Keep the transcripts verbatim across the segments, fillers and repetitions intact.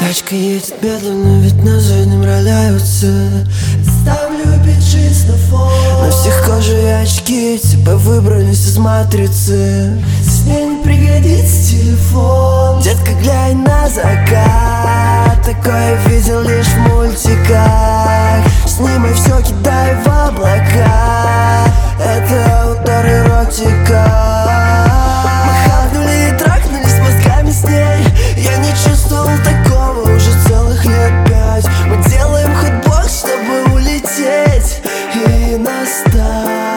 Тачка едет медленно, ведь на заднем роляются. Ставлю битшист на фон. На всех кожи очки, типа выбрались из матрицы. Тебе не пригодится телефон. Детка, глянь на закат. Такое видел лишь в мультиках. Снимай все, кидай в облака. Это удар эротика. Мы хавнули и трахнулись мозгами с ней. Я не чувствовал такого уже целых лет пять. Мы делаем хот-бокс, чтобы улететь и настать.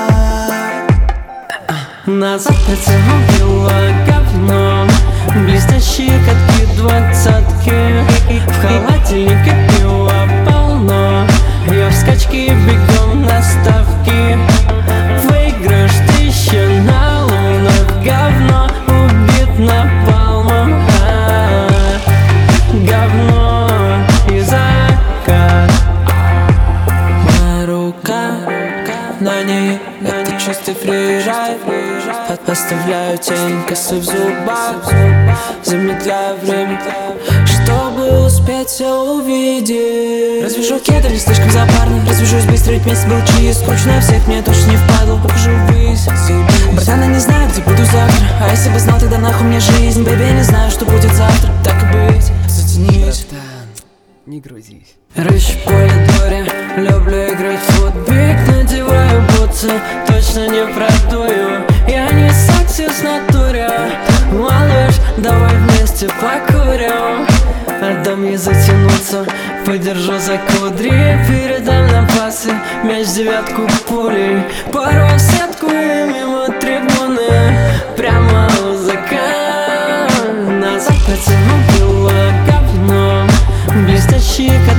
Назад прицелила говно. Блестящие катки двадцатки. В холодильнике пива полно. Я в скачке бегом на ставки. Выигрыш тысяча на лунах. Говно убит напалмом. А-а-а. Говно и закат. Моя рука на ней, это чистый фрирайд. Подставляю тень, косы в зубах. Замедляю время, чтобы успеть все увидеть. Развяжу кеды, не слишком запарно. Развяжусь быстро, ведь месяц был чист. Скучно всех, мне точно не впадло. Покажу ввысь. Братан, я не знаю, где буду завтра. А если бы знал, тогда нахуй мне жизнь. Бэйби, я не знаю, что будет завтра. Так и быть, затянись. Не грузись. Рыщу в коридоре, люблю играть в футбик. Надеваю бутсы, точно не продую. Я не сексист в натуре. Малыш, давай вместе покурим. Отдам ей затянуться, подержу за кудри. Передам на пасы, мяч девятку пулей. Порву сетку и мимо трибуны. Прямо у закат. Назад протяну было говно. Блестящие катки